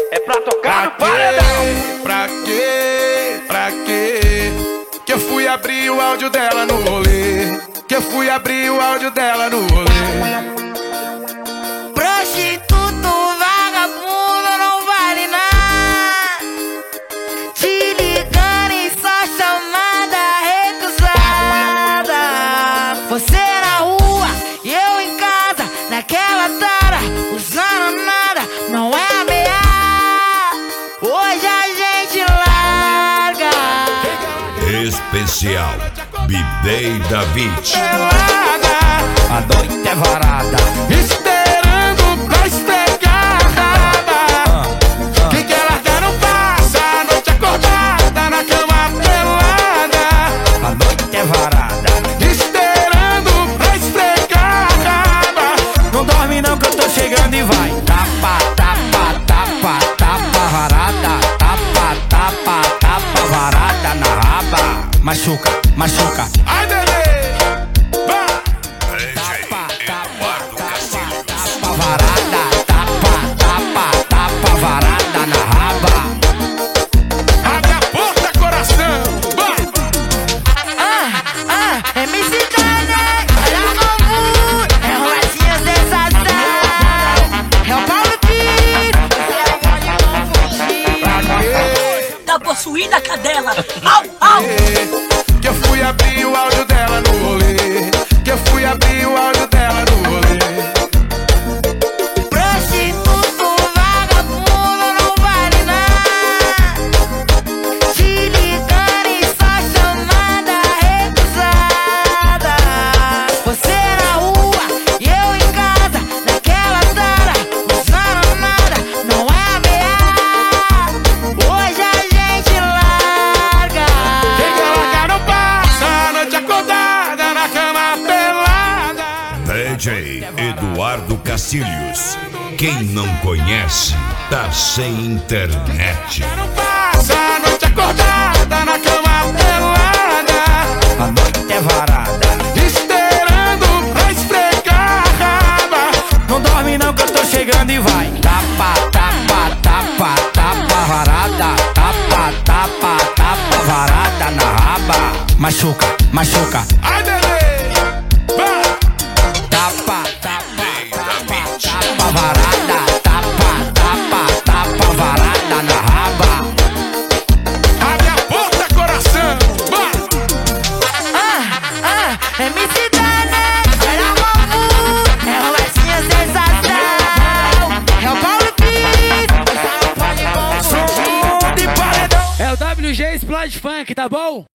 É pra tocar no paredão. Pra quê? Pra quê? Que eu fui abrir o áudio dela no rolê. Que eu fui abrir o áudio dela no rolê. Prostituto, vagabundo, não vale nada. Te ligando em só chamada recusada. Você na rua e eu em casa, naquela tara, usando nada, não é ameaça. Hoje a gente larga. Especial Bidei David. A noite é varada, Esperando pra esfregar a raba. Quem quer largar não passa a noite acordada na cama pelada. a noite é varada. Esperando pra esfregar a raba. Não dorme não que eu tô chegando e vai. Tapa, tapa, tapa, tapa, varada. Tapa, tapa, tapa, varada na raba. Machuca, machuca. Ai, bebê! Tapa, tapa, tapa, tapa, varada. Tapa, tapa, tapa, varada na raba. Abre a porta, coração! MC Daniel, olha a bambu, é Roletinha sensação. É o Paulo Pires, você pode não fugir. Tá possuída a cadela. Au, au. Que eu fui abrir o áudio dela no rolê. Que eu fui abrir o áudio dela no rolê. Prostituto, vagabundo, não vale nada. Te ligando em só chamada recusada. Você na rua e eu em casa, naquela tara, usando nada, não é ameaça. Hoje a gente larga. Quem quer largar não passa a noite acordada na cama pelada. DJ Eduardo Castilhos. Quem não conhece, tá sem internet. Não passa a noite acordada na cama pelada. A noite é varada. Esperando pra esfregar a raba. Não dorme não que eu tô chegando e vai. Tapa, tapa, tapa, tapa, varada. Tapa, tapa, tapa, varada na raba. Machuca, machuca. Ai, bebê! Tapa, tapa, tapa, tapa, varada. Tapa, tapa, tapa, varada na raba. Abre a porta, coração! MC Daniel, olha a bambu, é Roletinha sensação. É o Paulo Pires, você pode não fugir. De paredão. É o WG Splash Funk, tá bom?